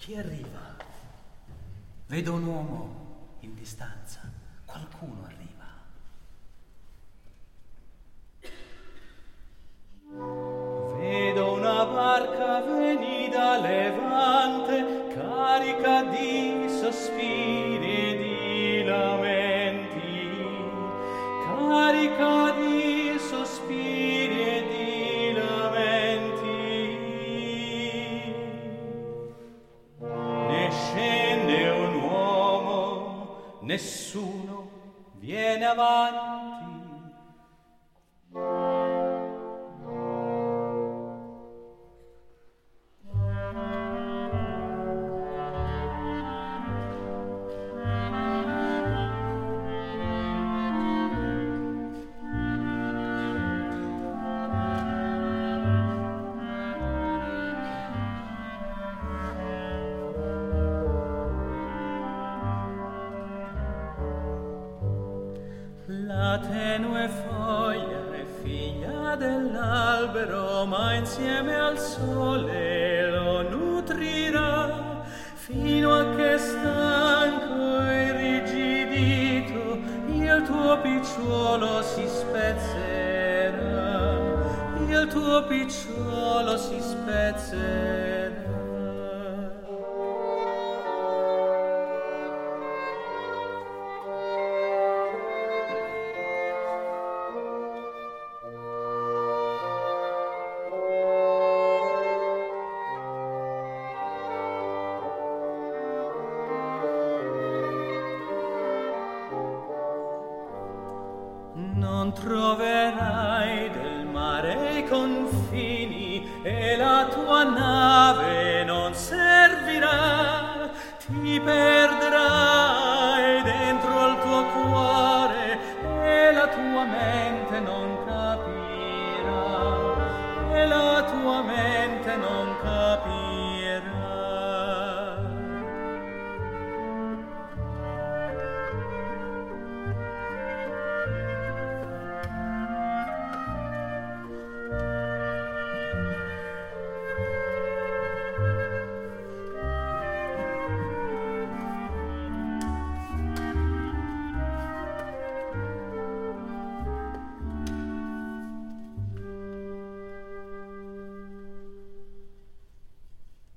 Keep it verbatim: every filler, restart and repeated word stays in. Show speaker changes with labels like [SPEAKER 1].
[SPEAKER 1] Chi arriva? Vedo un uomo in distanza. Qualcuno arriva.
[SPEAKER 2] Vedo una barca venida levante, carica di sospiri e di lamenti, carica di sospiri e di lamenti. Ne scende un uomo, nessuno viene avanti. La tenue foglia è figlia dell'albero, ma insieme al sole lo nutrirà, fino a che stanco e irrigidito il tuo picciolo si spezzerà, il tuo picciolo si spezzerà. Non troverai del mare i confini e la tua nave non servirà, ti perderai dentro al tuo cuore e la tua mente non capirà, e la tua mente non capirà.